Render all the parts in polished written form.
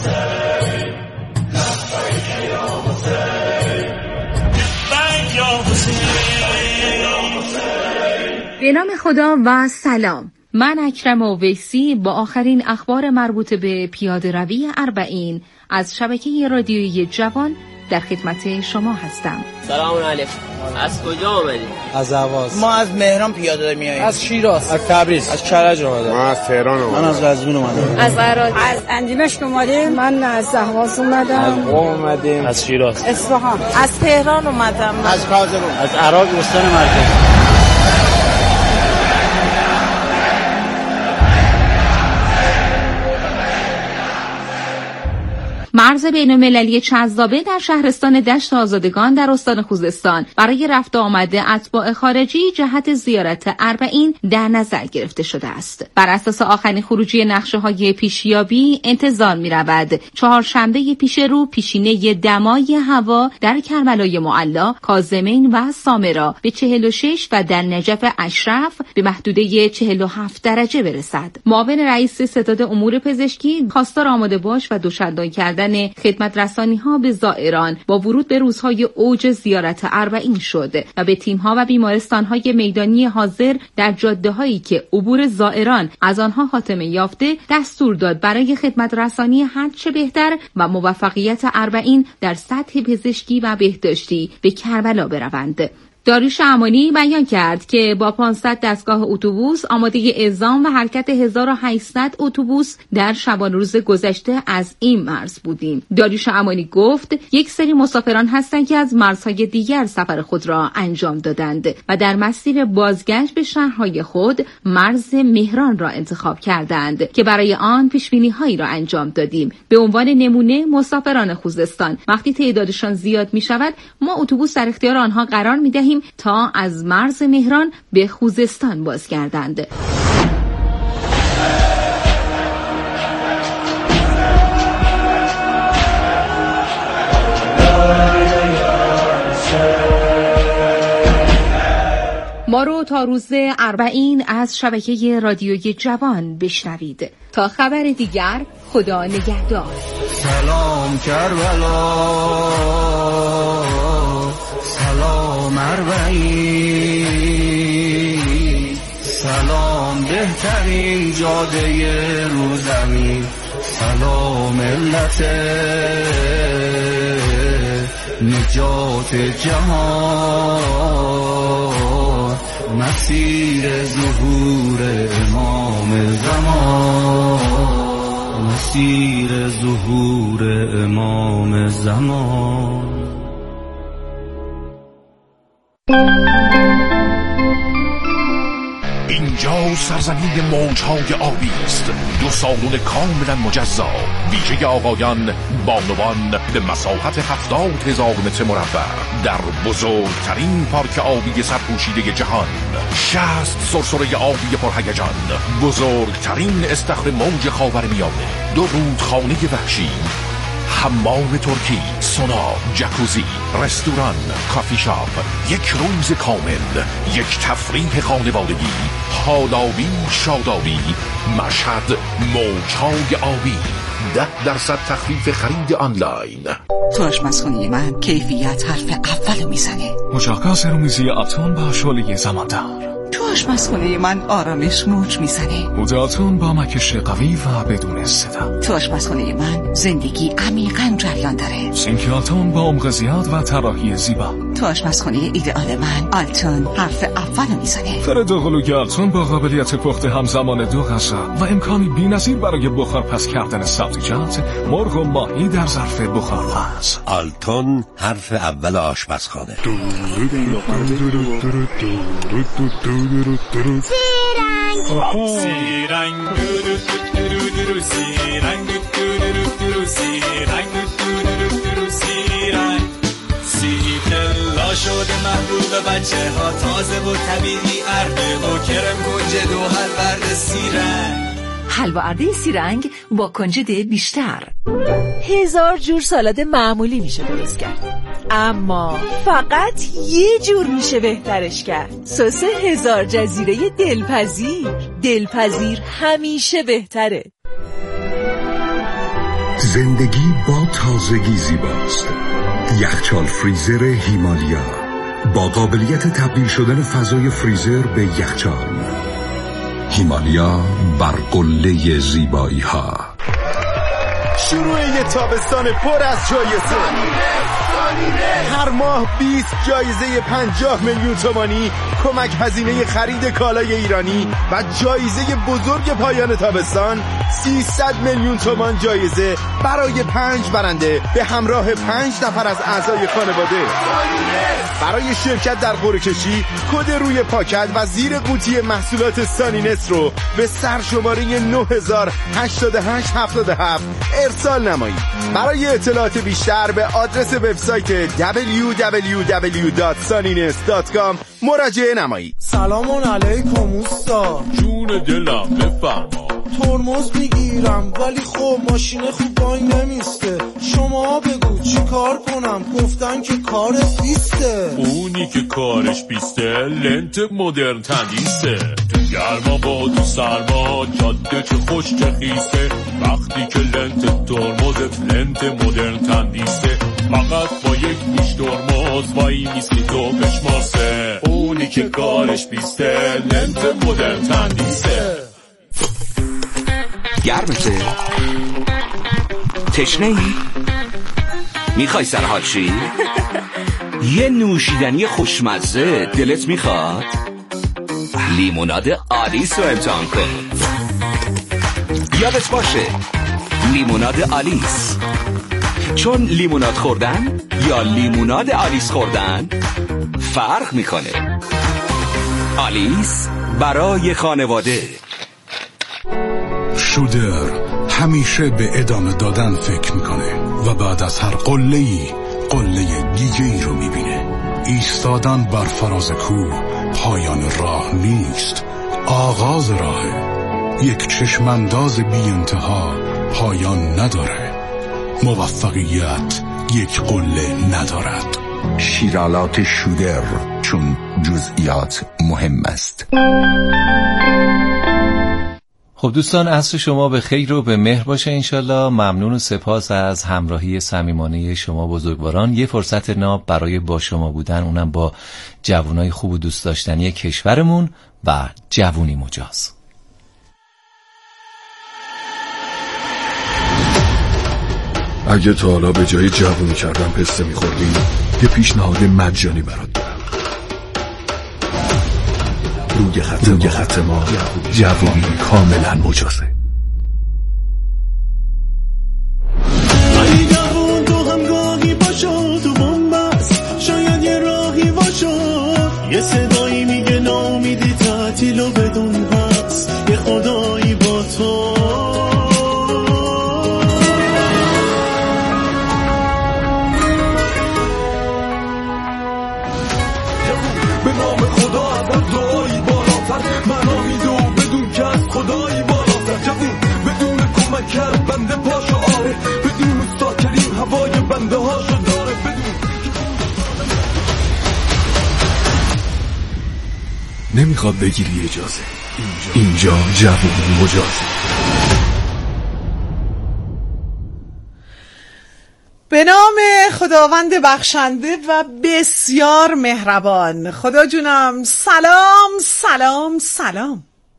به نام خدا و سلام. من اکرم اویسی با آخرین اخبار مربوط به پیاده روی اربعین از شبکه رادیویی جوان در خدمت شما هستم. سلام علیکم. از کجا آمدید؟ از اهواز. ما از مهران پیاده میاییم. از شیراز. از تبریز. از کرج اومدم. من از تهران اومدم. من از قزوین اومدم. از عراق. از اندیمشک اومدیم. من از اهواز اومدم. از قم اومدیم. از شیراز. اصفهان. از تهران اومدم. از کازرون. از عراق استان مرکز. مرز بین‌المللی چذابه در شهرستان دشت آزادگان در استان خوزستان برای رفت و آمد اتباع خارجی جهت زیارت اربعین در نظر گرفته شده است. بر اساس آخرین خروجی نقشه‌های پیشیابی انتظار می‌رود چهارشنبه پیش رو پیشینه دمای هوا در کربلای معلی، کاظمین و سامرا به 46 و در نجف اشرف به محدوده 47 درجه برسد. معاون رئیس ستاد امور پزشکی خواستار آماده باش و دوچندان کردن خدمت رسانی‌ها به زائران با ورود به روزهای اوج زیارت اربعین شد و به تیم‌ها و بیمارستان‌های میدانی حاضر در جاده‌هایی که عبور زائران از آنها خاتمه یافته دستور داد برای خدمت رسانی هرچه بهتر و موفقیت اربعین در سطح پزشکی و بهداشتی به کربلا بروند. داریوش امانی بیان کرد که با 500 دستگاه اتوبوس آماده اعزام و حرکت 1800 اتوبوس در شبانه روز گذشته از این مرز بودیم. داریوش امانی گفت یک سری مسافران هستند که از مرزهای دیگر سفر خود را انجام دادند و در مسیر بازگشت به شهرهای خود مرز مهران را انتخاب کردند که برای آن پیشبینی‌هایی را انجام دادیم. به عنوان نمونه مسافران خوزستان وقتی تعدادشان زیاد می شود ما اتوبوس در اختیار آنها قرار می دهیم تا از مرز مهران به خوزستان بازگردند. ما رو تا روز اربعین از شبکه رادیویی جوان بشنوید. تا خبر دیگر خدا نگهدار. سلام کربلا، سلام اربعین، سلام بهترین جاده رو زمین، سلام ملت نجات جهان، مسیر ظهور امام زمان، مسیر ظهور امام زمان. اینجا سرزمین موجهای آبی است، دو سالن کاملا مجزا، ویژه آقایان بانوان به مساحت 70,000 متر مربع در بزرگترین پارک آبی سرپوشیده جهان، 60 سرسره آبی پرهیجان، بزرگترین استخر موج خاورمیانه، 2 رودخانه وحشی، حمام ترکی، سونا، جکوزی، رستوران، کافی شاپ، یک روز کامل، یک تفریح خانوادگی، حالابی، شادابی، مشهد موجهای آبی، 10% تخفیف خرید آنلاین. تو آشپزخونه من کیفیت حرف اولو میزنه. مجاقات رومیزی آتون با شعله زماندار. تو آشپزخونه من آرامش موج میزنه. موداتون با مکش قوی و بدون صدا. تو آشپزخونه من زندگی عمیقاً جریان داره. سینک آلتون با عمق زیاد و طراحی زیبا. تو آشپزخونه ایدئال من آلتون حرف اولو میزنه. فرد قلوی آلتون با قابلیت پخت همزمان 2 غذا و امکانی بی‌نظیر برای بخار پس کردن سبزیجات، مرغ و ماهی در ظرف بخارپز. آلتون حرف اول آشپزخانه. سیرنگ سیبلا شده محبوب بچه ها، تازه و طبیعی، ارده و کرم کنجد و هر ورد سیرنگ. حلوا ارده سیرنگ با کنجد بیشتر. 1000 جور سالاد معمولی میشه درست کرد، اما فقط یه جور میشه بهترش کرد. سس 1000 جزیره دلپذیر. دلپذیر همیشه بهتره. زندگی با تازگی زیباست. یخچال فریزر هیمالیا با قابلیت تبدیل شدن فضای فریزر به یخچال. هیمالیا بر قله زیبایی ها. شروع یه تابستان پر از جایزه. هر ماه 20 جایزه 50 میلیون تومانی، کمک هزینه خرید کالای ایرانی و جایزه بزرگ پایان تابستان 300 میلیون تومان جایزه برای 5 برنده به همراه 5 نفر از اعضای خانواده. برای شرکت در قرعه کشی کد روی پاکت و زیر قوطی محصولات سانینس رو به سرشماره 908877 ارسال نمایید. برای اطلاعات بیشتر به آدرس وبسایت www.sanines.com مراجعه نمایید. سلام علیکم اوستا. جون دلم بفرما. ترمز میگیرم ولی خب ماشین خوب وای نمیسته. شما بگو چی کار کنم؟ گفتن که کارت بیسته. اونی که کارش بیسته لنت مدرن تندیسه. تو گرما با تو سرما جاده چه خوش چه خیسه. وقتی که لنت ترمزت لنت مدرن تندیسه، فقط با یک گوش ترمز وای میستی تو بشماسه. اونی که کارش بیسته لنت مدرن تندیسه. گرمته؟ تشنه ای؟ میخوای سرحال شی؟ یه نوشیدنی خوشمزه دلت میخواد؟ لیموناد آلیس رو امتحان کن. یادت باشه لیموناد آلیس، چون لیموناد خوردن یا لیموناد آلیس خوردن فرق میکنه. آلیس برای خانواده. شودر همیشه به ادامه دادن فکر میکنه و بعد از هر قله‌ای قله دیگه‌ای رو میبینه. ایستادن بر فراز کوه پایان راه نیست، آغاز راهه. یک چشمانداز بی انتها پایان نداره. موفقیت یک قله ندارد. شیرالات شودر، چون جزئیات مهم است. خب دوستان، عصر شما به خیر و به مهر باشه انشالله. ممنون و سپاس از همراهی صمیمانه شما بزرگواران. یه فرصت ناب برای با شما بودن، اونم با جوانای خوب و دوست داشتنی کشورمون و جوونی مجاز. اگه تا حالا به جای جوونی کردن پسته میخوردی، یه پیشنهاد مجانی برات دارم. روی خط ما جوونی کاملا مجازه. ای جوون تو همگاهی باشو، تو بومبست شاید یه راهی باشو. یه صدایی میگه نامیدی تعطیل و بدون هست یه خدایی با تو. به نام خدا اول دعایی بالاتر، منو میدو بدون که از خدایی بالاتر. جوون بدون کمک کرد بنده پاشو آره، بدون استاد کریم هوای بنده هاشو داره. بدون نمیخواد بگیری اجازه، اینجا جوون مجازه. به نام خداوند بخشنده و بسیار مهربان. خدا جونم، سلام سلام سلام.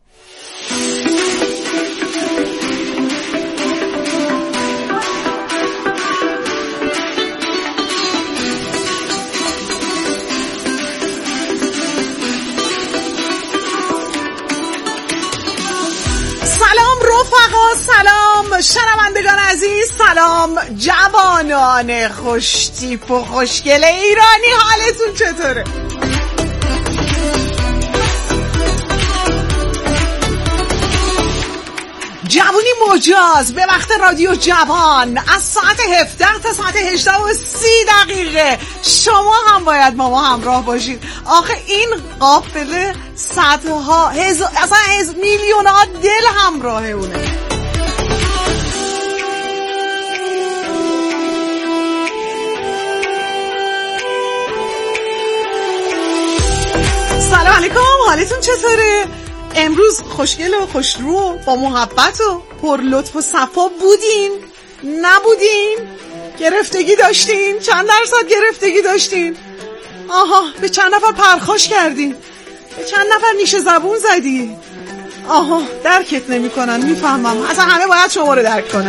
سلام رفقا، سلام شنوندگان عزیز، سلام جوانان خوشتیپ و خوشگل ایرانی، حالتون چطوره؟ جوونی مجاز به وقت رادیو جوان از ساعت 17 تا ساعت 18:30 شما هم باید با ما همراه باشید. آخه این قافله صدها اصلا میلیون ها دل همراه اونه. سلام علیکم، حالتون چطوره؟ امروز خوشگل و خوشرو با محبت و پر لطف و صفا بودین نبودین؟ گرفتگی داشتین؟ چند درصد گرفتگی داشتین؟ آها، به چند نفر پرخاش کردین؟ به چند نفر نیش زبون زدی؟ آها، درکت نمی کنن. میفهمم، اصلا همه باید شما رو درک کنن.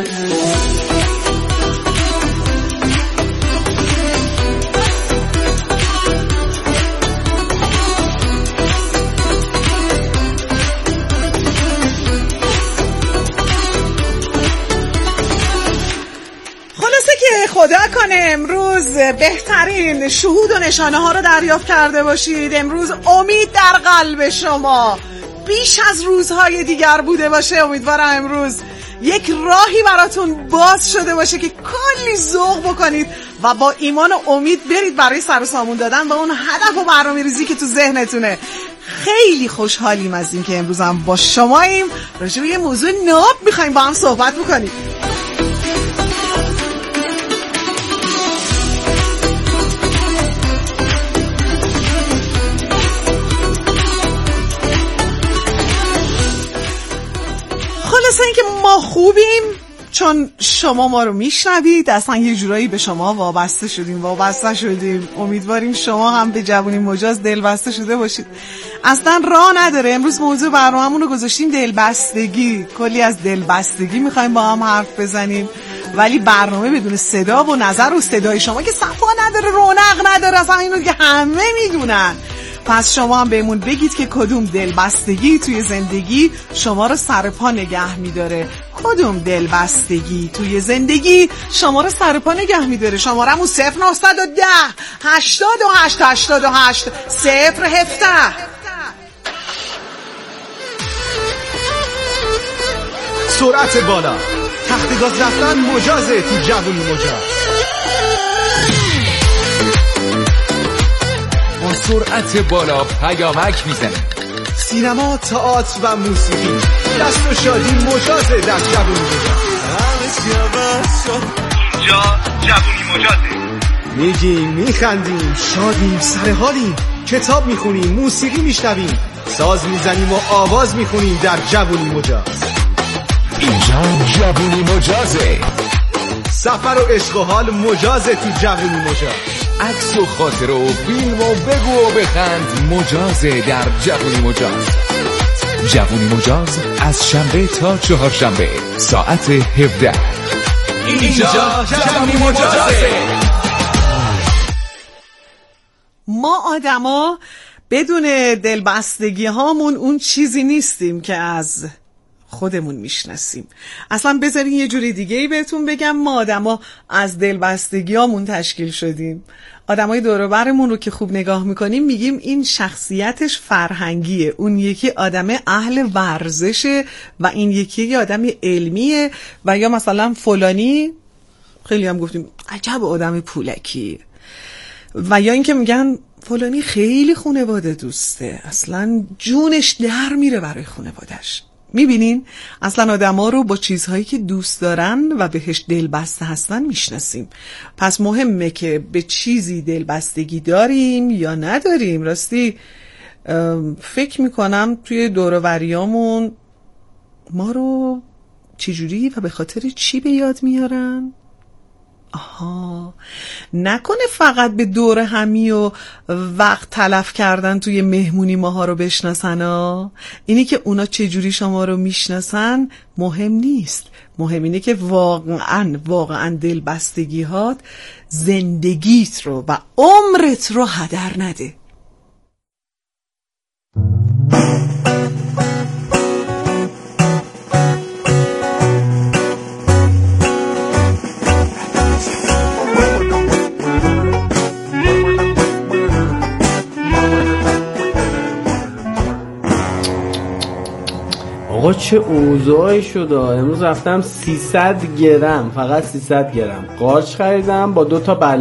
خدا کنه امروز بهترین شهود و نشانه ها رو دریافت کرده باشید. امروز امید در قلب شما بیش از روزهای دیگر بوده باشه. امیدوارم امروز یک راهی براتون باز شده باشه که کلی ذوق بکنید و با ایمان و امید برید برای سر و سامون دادن با اون هدف و برنامه‌ریزی که تو ذهنتونه. خیلی خوشحالیم از این که امروز هم با شماییم. راجع به یه موضوع ناب میخوایم با هم صحبت بکنیم. خلاصه این که ما خوبیم چون شما ما رو میشنوید. اصلا یه جورایی به شما وابسته شدیم. امیدواریم شما هم به جوونی مجاز دلبسته شده باشید. اصلا راه نداره. امروز موضوع برنامه‌مون رو گذاشتیم دلبستگی. کلی از دلبستگی میخوایم با هم حرف بزنیم، ولی برنامه بدون صدا و نظر و صدای شما که صفا نداره، رونق نداره. اصلا اینو که همه میدونن. پس شما هم بهمون بگید که کدوم دلبستگی توی زندگی شما رو سر پا نگه میداره. کدوم دلبستگی توی زندگی شما رو سر پا نگه میداره. شمارمون 0910 88 88 017. سرعت بالا، تخت گاز رفتن مجازه تو جوونی مجاز. با سرعت بالا پیامک میزنه. سینما، تئاتر و موسیقی، دست و شادی مجازه در جوونی مجاز. اینجا جوونی مجازه. میگیم، میخندیم، شادیم، سرحالیم، کتاب میخونیم، موسیقی میشنویم، ساز میزنیم و آواز میخونیم در جوونی مجاز. اینجا جوونی مجازه. سفر و عشق و حال مجازه تو جوونی مجاز. عکس و خاطره و فیلم و بگو و بخند مجازه در جوونی مجاز. جوونی مجاز از شنبه تا چهارشنبه ساعت 17. اینجا جوونی مجازه. ما آدما بدون دلبستگی هامون اون چیزی نیستیم که از خودمون میشناسیم. اصلا بذارین یه جوری دیگه‌ای بهتون بگم، ما آدما از دلبستگیامون تشکیل شدیم. آدمای دور و برمون رو که خوب نگاه میکنیم میگیم این شخصیتش فرهنگیه، اون یکی آدم اهل ورزشه و این یکی آدم علمیه، و یا مثلا فلانی، خیلی هم گفتیم عجب آدم پولکی، و یا اینکه میگن فلانی خیلی خانواده دوسته، اصلا جونش در میره برای خانواده‌اش. میبینین اصلا آدما رو با چیزهایی که دوست دارن و بهش دلبسته هستن میشناسیم. پس مهمه که به چیزی دلبستگی داریم یا نداریم. راستی فکر میکنم توی دور و بریامون ما رو چجوری و به خاطر چی به یاد میارن؟ آها، نکنه فقط به دور همی و وقت تلف کردن توی مهمونی ماها رو بشناسن ها. اینی که اونا چجوری شما رو میشناسن مهم نیست، مهم اینه که واقعا دلبستگی هات زندگیت رو و عمرت رو هدر نده. آقا چه اوضاعی شده. امروز رفتم 300 گرم، فقط 300 گرم قارچ خریدم با 2 تا بلال.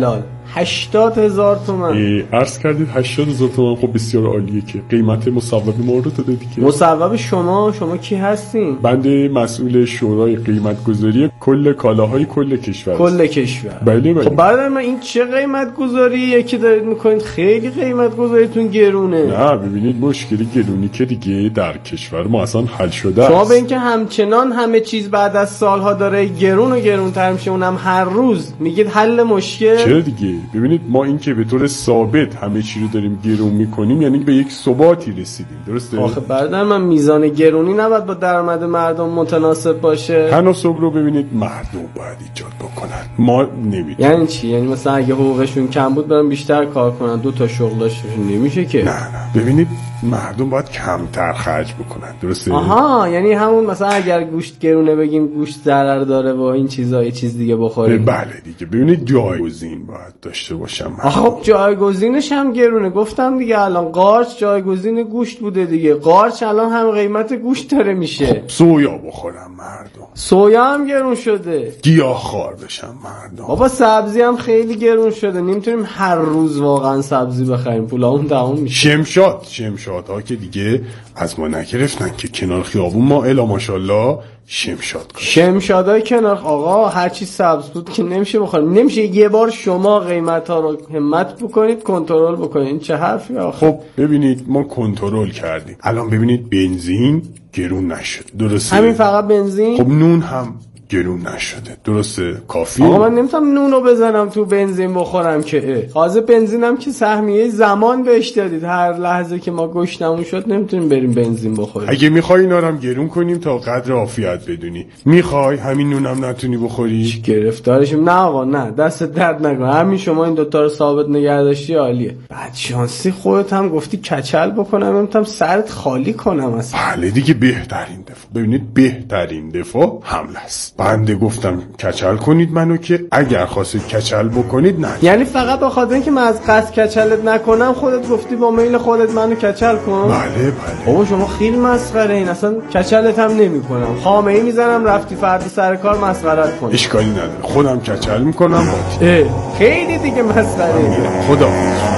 80,000 تومان. عرض کردید 80,000 تومان. خب بسیار عالیه که قیمت مصوب ما رو داده دیگه. مصوب شما کی هستین؟ بنده مسئول شورای قیمت گذاری کل کالاهای کل کشور. کل کشور. بله. خب برادر من این چه قیمت گذاریه که دارید میکنید؟ خیلی قیمت گذاریتون گرونه. نه ببینید مشکل گرونی که دیگه در کشور ما اصلا حل شده است. شما به اینکه همچنان همه چیز بعد از سالها داره گرون و گرونتر میشه، اونم هر روز میگید حل مشکل. چرا دیگه؟ ببینید ما این که به طور ثابت همه چی رو داریم گرون میکنیم یعنی به یک ثباتی رسیدیم. درسته؟ آخه برادر من میزان گرونی نباید با درآمد مردم متناسب باشه. تناسب رو ببینید مردم باید ایجاد بکنن، ما نمیدونیم. یعنی چی؟ یعنی مثلا اگه حقوقشون کم بود برن بیشتر کار کنن، 2 تا شغل داشتشون نمیشه که. نه ببینید مردم باید کمتر خرج بکنن. درسته؟ آها، یعنی همون مثلا اگر گوشت گرونه بگیم گوشت ضرر داره و این چیزا یه چیز دیگه بخوریم. بله دیگه. ببینید جایگزین باید داشته باشم. خب جایگزینش هم گرونه. گفتم دیگه الان قارچ جایگزین گوشت بوده دیگه. قارچ الان هم قیمت گوشت داره میشه. خب سویا بخورم مردم. سویا هم گرون شده. گیاهخوار بشم مردم. بابا سبزی هم خیلی گرون شده. نمیتونیم هر روز واقعا سبزی بخریم، پولامون تموم میشه. شمشادها که دیگه از ما نگرفتن که کنار خیابون ما الا ماشاءالله شمشاد کنیم. شمشادای کنار آقا هر چی سبز بود که نمیشه بخوریم. نمیشه یه بار شما قیمت ها رو همت بکنید کنترل بکنید؟ این چه حرفی آخه؟ خب ببینید ما کنترل کردیم. الان ببینید بنزین گرون نشد. درسته؟ همین فقط بنزین؟ خب نون هم گرون نشده. درسته؟ کافی. آقا من نمیتونم نونو بزنم تو بنزین بخورم که. تازه بنزینم که سهمیه زمان بهش دادید. هر لحظه که ما گشتمون شد نمیتونیم بریم بنزین بخوریم. اگه میخوای اینا رو هم گرون کنیم تا قدر عافیت بدونی. میخوای همین نونم نتونی بخوری؟ گرفتارشیم. نه آقا نه، دست درد نکن. همین شما این دوتا رو ثابت نگه داشتی عالیه. بعد شانسی خودت هم گفتی کچل بکنم، نمیتونم سرت خالی کنم اصلا. بله دیگه بهترین دفاع. ببینید بهترین دفاع حمله است. بنده گفتم کچل کنید منو که اگر خواستید کچل بکنید نه. یعنی فقط به خاطر اینکه من از قصد کچلت نکنم خودت گفتی با میل خودت منو کچل کن؟ بله. بابا شما خیلی مسخره این. اصلا کچلت هم نمیکنم. خامه‌ای میزنم رفتی فردا سر کار مسخرت کنی. اشکالی نداره. خودم کچل میکنم با. خیلی دیگه مسخره. خدا.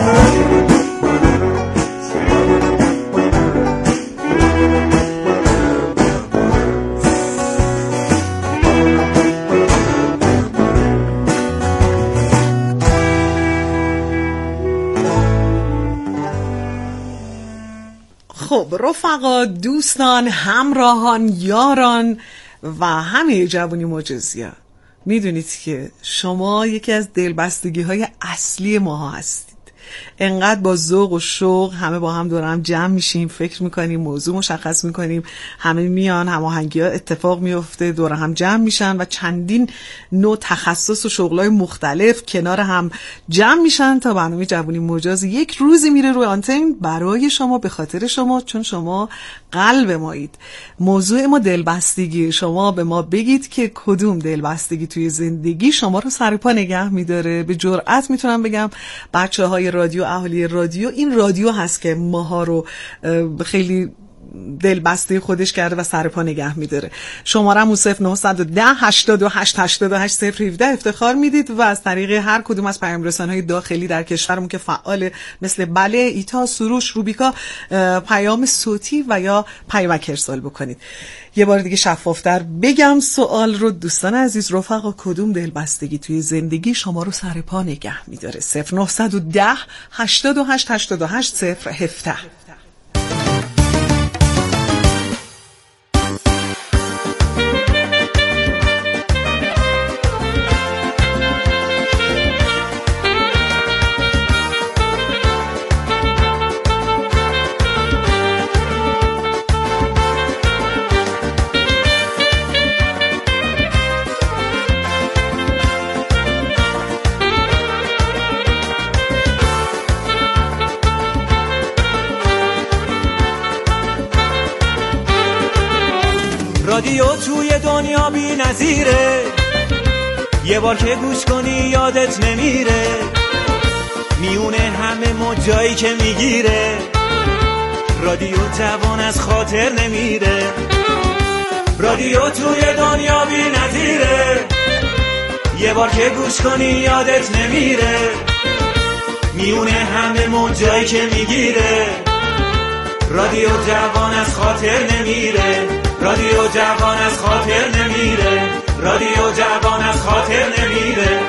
خب رفقا، دوستان، همراهان، یاران و همه جوونی مجازیا، میدونید که شما یکی از دلبستگی های اصلی ما هستید. انقدر با ذوق و شوق همه با هم دور هم جمع میشیم، فکر میکنیم، موضوع مشخص میکنیم، همه میان، هماهنگی ها اتفاق میفته، دور هم جمع میشن و چندین نوع تخصص و شغلای مختلف کنار هم جمع میشن تا برنامه جوونی مجاز یک روزی میره روی آنتن برای شما، به خاطر شما، چون شما قلب مایید. موضوع ما دلبستگی. شما به ما بگید که کدوم دلبستگی توی زندگی شما رو سر پا نگه میداره. به جرئت میتونم بگم بچه‌های رادیو، اهالی رادیو، این رادیو هست که ماها رو خیلی دلبسته خودش کرده و سر پا نگه میداره. شماره‌مون 0910 88 88 017 افتخار میدید و از طریق هر کدوم از پیام‌رسان‌های داخلی در کشورمون که فعال مثل بله، ایتا، سروش، روبیکا پیام صوتی و یا پیامک ارسال بکنید. یه بار دیگه شفافتر بگم سوال رو، دوستان عزیز، رفقا، کدوم دلبستگی توی زندگی شما رو سر پا نگه میداره؟ 0910 88 88 017. رادیو توی دنیا بی نظیره، یه بار که گوش کنی یادت نمیره، میونه همه موجایی که میگیره. رادیو جوان از خاطر نمیره، رادیو توی دنیا بی نظیره، یه بار که گوش کنی یادت نمیره، میونه همه موجایی که میگیره. رادیو جوان از خاطر نمیره، رادیو جوان از خاطر نمیره، رادیو جوان از خاطر نمیره.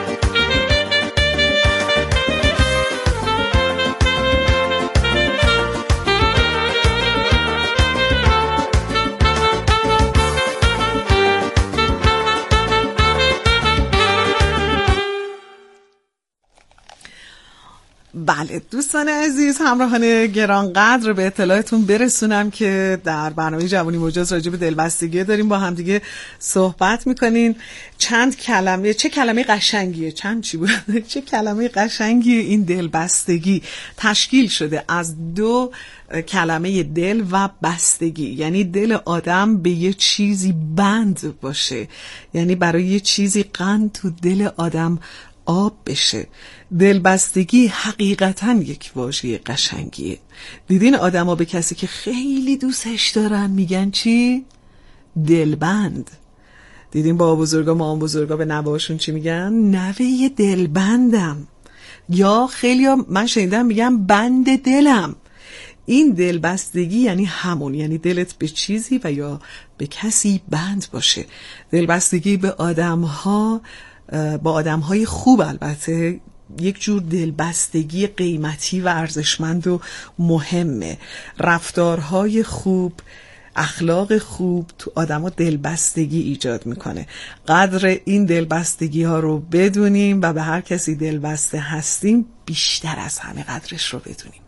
بله دوستان عزیز، همراهان گرانقدر، به اطلاعتون برسونم که در برنامه جوانی مجاز راجع به دلبستگی داریم با هم دیگه صحبت میکنین. چند کلمه، چه کلمه قشنگیه، چند چی بود چه کلمه قشنگیه این دلبستگی. تشکیل شده از دو کلمه دل و بستگی، یعنی دل آدم به یه چیزی بند باشه، یعنی برای یه چیزی قند تو دل آدم آب بشه. دلبستگی حقیقتاً یک واژه قشنگیه. دیدین آدما به کسی که خیلی دوستش دارن میگن چی؟ دلبند. دیدین با بزرگا مام بزرگا به نوهاشون چی میگن؟ نوه دلبندم. یا خیلی من شنیدم میگن بند دلم. این دلبستگی یعنی همون، یعنی دلت به چیزی و یا به کسی بند باشه. دلبستگی به آدم‌ها، با آدم‌های خوب البته، یک جور دلبستگی قیمتی و ارزشمند و مهمه. رفتارهای خوب، اخلاق خوب تو آدم‌ها دلبستگی ایجاد میکنه. قدر این دلبستگی ها رو بدونیم و به هر کسی دلبسته هستیم بیشتر از همه قدرش رو بدونیم.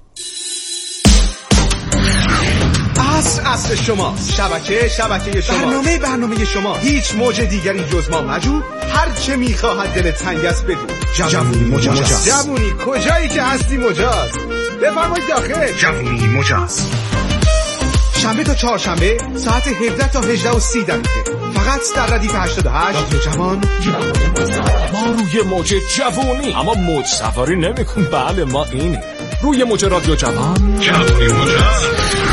عصر شما، شبکه شما، برنامه شما، هیچ موج دیگری جز ما مجو. هر چه میخواهد دلت تنگ است بگو. جوونی مجاز. جوونی کجایی که هستی مجاز. بفرمایید داخل. جوونی مجاز. شنبه تا چهارشنبه ساعت 17 تا 18:30 فقط در ردیف 88 رادیو جوان. ما روی موج جوونی، اما موج سواری نمی‌کن. بله ما این روی موج رادیو جوان. جوونی مجاز.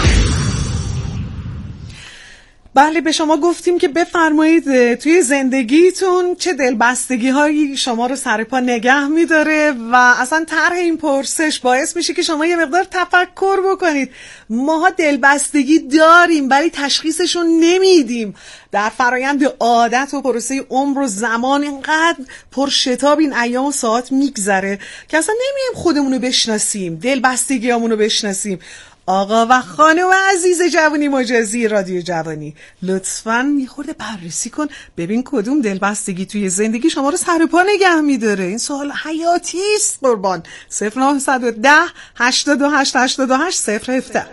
بله به شما گفتیم که بفرمایید توی زندگیتون چه دلبستگی هایی شما رو سر پا نگه میداره و اصلا طرح این پرسش باعث میشه که شما یه مقدار تفکر بکنید. ماها دلبستگی داریم ولی تشخیصشون نمیدیم. در فرایند عادت و پروسه عمر و زمان اینقدر پرشتاب این ایام و ساعت میگذره که اصلا نمیایم خودمونو بشناسیم، دلبستگیامونو بشناسیم. آقا و خانم عزیز جوانی مجازی رادیو جوانی، لطفاً یه خورده بررسی کن ببین کدوم دلبستگی توی زندگی شما رو سر پا نگه میداره. این سوال حیاتی است قربان. 0910 88 88 017.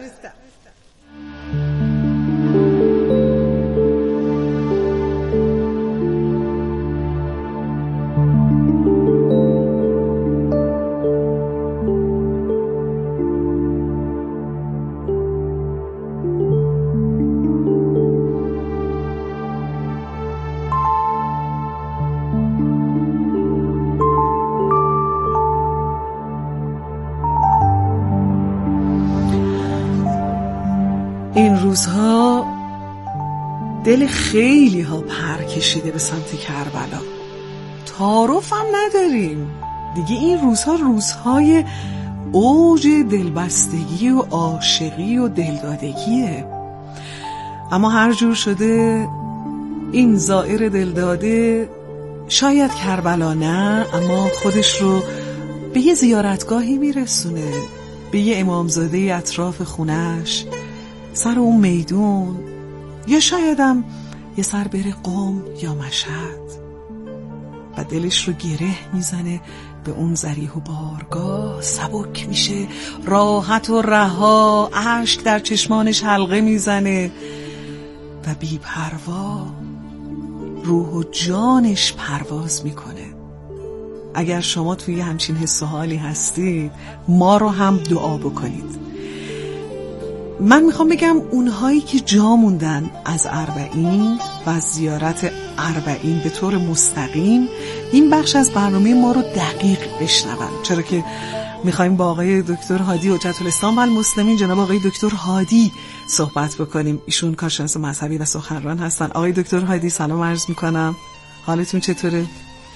این روزها دل خیلی ها پر کشیده به سمت کربلا. تعارف هم نداریم دیگه. این روزها روزهای اوج دلبستگی و عاشقی و دلدادگیه. اما هر جور شده این زائر دلداده شاید کربلا نه، اما خودش رو به یه زیارتگاهی میرسونه، به یه امامزاده اطراف خونش، سر اون میدون، یا شایدم یه سر بره قم یا مشهد و دلش رو گره میزنه به اون ذریح و بارگاه. سبک میشه، راحت و رها، اشک در چشمانش حلقه میزنه و بی پروا روح و جانش پرواز میکنه. اگر شما توی همچین حس و حالی هستید ما رو هم دعا بکنید. من میخوام بگم اونهایی که جا موندن از اربعین و از زیارت اربعین به طور مستقیم این بخش از برنامه ما رو دقیق بشنون، چرا که میخوایم با آقای دکتر هادی حجت الاسلام و المسلمین، جناب آقای دکتر هادی صحبت بکنیم. ایشون کارشناس مذهبی و سخنران هستن. آقای دکتر هادی سلام عرض میکنم، حالتون چطوره؟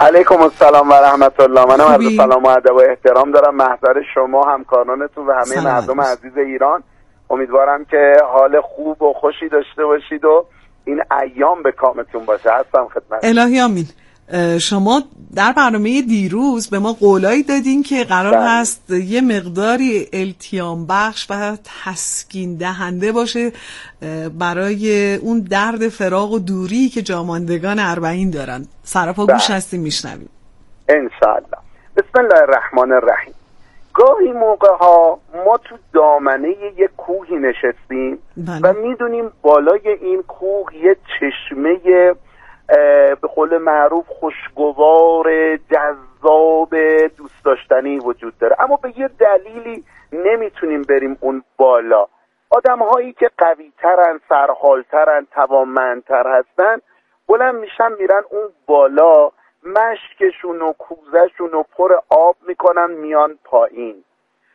علیکم السلام و رحمت الله. منم عرض سلام و ادب و احترام دارم محضر شما، همکارانتون و همه مردم عزیز ایران. امیدوارم که حال خوب و خوشی داشته باشید و این ایام به کامتون باشه. هستم خدمت. الهی آمین. شما در برنامه دیروز به ما قولایی دادین که قرار هست یه مقداری التیام بخش و تسکین دهنده باشه برای اون درد فراق و دوری که جاماندگان اربعین دارن. سراپا گوش هستیم میشنویم انشاءالله. بسم الله الرحمن الرحیم. گاهی موقع ها ما تو دامنه یک کوهی نشستیم و میدونیم بالای این کوه یه چشمه به قول معروف خوشگوار جذاب دوست داشتنی وجود داره، اما به یه دلیلی نمیتونیم بریم اون بالا. آدم هایی که قوی ترن، سرحالترن، توانمندتر هستن بلند میشن میرن اون بالا، مشکشون و کوزشون و پر آب میکنن میان پایین.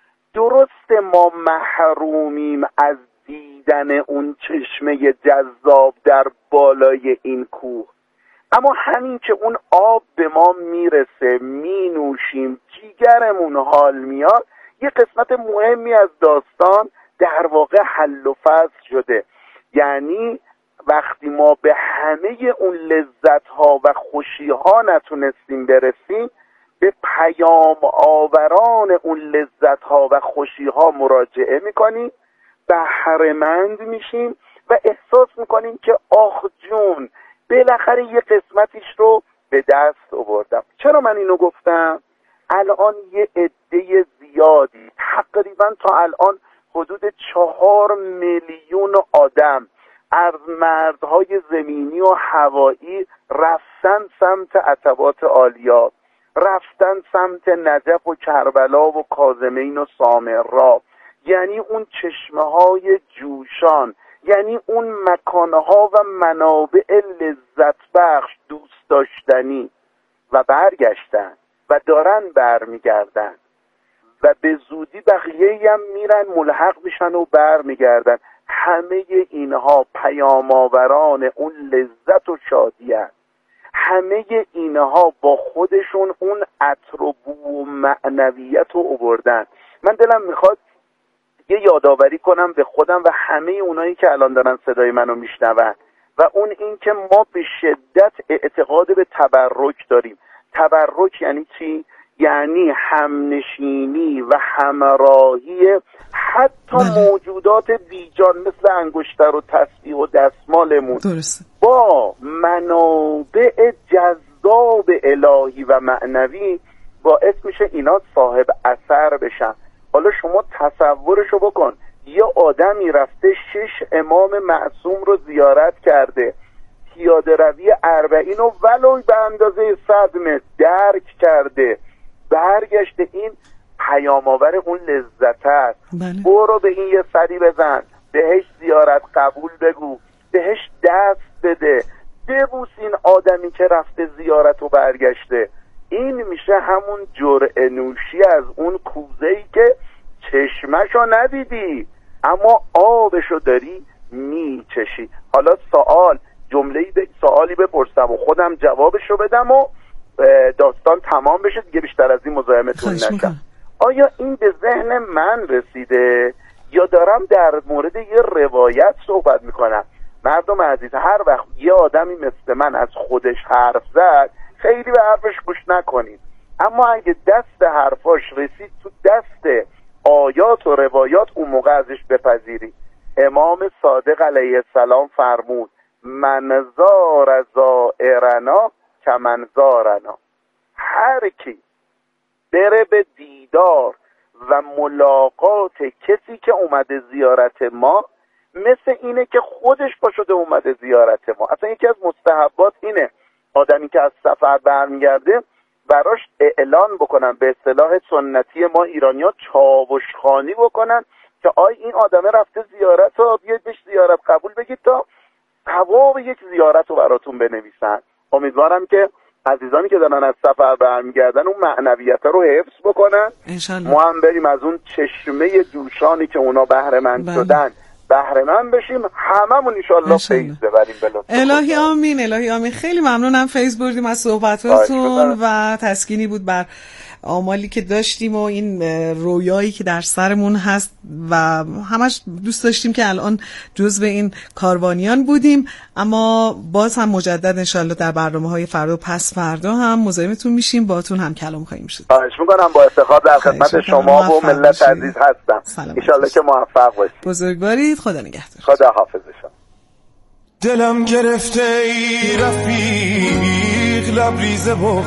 درسته ما محرومیم از دیدن اون چشمه جذاب در بالای این کوه، اما همین که اون آب به ما میرسه، مینوشیم، جیگرمون حال میاد، یه قسمت مهمی از داستان در واقع حل و فصل شده. یعنی وقتی ما به همه اون لذت ها و خوشی ها نتونستیم برسیم، به پیام آوران اون لذت ها و خوشی ها مراجعه میکنیم، بهره‌مند میشیم و احساس میکنیم که آخ جون بالاخره یه قسمتیش رو به دست آوردم. چرا من اینو گفتم؟ الان یه عده زیادی، تقریبا تا الان حدود 4 میلیون آدم از مردهای زمینی و هوایی رفتن سمت عتبات عالیات، رفتن سمت نجف و کربلا و کاظمین و سامرا. یعنی اون چشمه های جوشان، یعنی اون مکانها و منابع لذت بخش دوست داشتنی، و برگشتن و دارن برمیگردن و به زودی بقیه هم میرن ملحق میشن و برمیگردن. همه اینها پیام آوران اون لذت و شادی هست. همه اینها با خودشون اون عطر و بو و معنویت رو آوردن. من دلم میخواد یه یادآوری کنم به خودم و همه اونایی که الان دارن صدای منو میشنون، و اون این که ما به شدت اعتقاد به تبرک داریم. تبرک یعنی چی؟ یعنی همنشینی و همراهی حتی موجودات بیجان مثل انگشتر و تسبیح و دستمالمون با منابع جذاب الهی و معنوی باعث میشه اینا صاحب اثر بشن. حالا شما تصورشو بکن، یه آدمی رفته 6 امام معصوم رو زیارت کرده، پیاده روی 40 و ولو به اندازه 100 متر درک کرده، برگشته. این پیام آور اون لذت است. برو به این یه سری بزن، بهش زیارت قبول بگو، بهش دست بده، ببوس این آدمی که رفته زیارت و برگشته. این میشه همون جرعه نوشی از اون کوزه‌ای که چشمشو ندیدی اما آبشو داری میچشی. حالا سوالی بپرسم و خودم جوابشو بدم و داستان تمام بشه دیگه، بیشتر از این مزاحمتون نشم. آیا این به ذهن من رسیده یا دارم در مورد یه روایت صحبت میکنم؟ مردم عزیز، هر وقت یه آدمی مثل من از خودش حرف زد خیلی به حرفش گوش نکنید، اما اگه دست حرفاش رسید تو دست آیات و روایات، اون موقع ازش بپذیری. امام صادق علیه السلام فرمود من زار زائرنا کمن زارنا. هر کی بره به دیدار و ملاقات کسی که اومده زیارت ما، مثل اینه که خودش پا شده اومده زیارت ما. اصلا یکی از مستحبات اینه آدمی که از سفر برمیگرده براش اعلان بکنن، به اصطلاح سنتی ما ایرانی‌ها چاوشخانی بکنن که این آدمه رفته زیارت رو بیاید بهش زیارت قبول بگید تا ثواب یک زیارت رو براتون بنویسن. امیدوارم که عزیزانی که دارن از سفر برمیگردن اون معنویت رو حفظ بکنن، ما هم بریم از اون چشمه جوشانی که اونا بهره مند شدن بهره مند بشیم، هممون انشالله فیض ببریم به لطف الهی آمین. الهی آمین. خیلی ممنونم فیض بردیم از صحبتاتون و تسکینی بود بر آمالی که داشتیم و این رویایی که در سرمون هست و همش دوست داشتیم که الان جزو این کاروانیان بودیم، اما باز هم مجدد انشالله در برنامه‌های فردا و پس فردا هم مزاحمتون میشیم، باهاتون هم کلام خواهیم شد. خواهش میکنم، با افتخار در خدمت شما و ملت عزیز هستم. انشالله که موفق باشید. بزرگوارید. خدا نگهدار. خدا حافظشون. دلم گرفته ای رفیق لبریز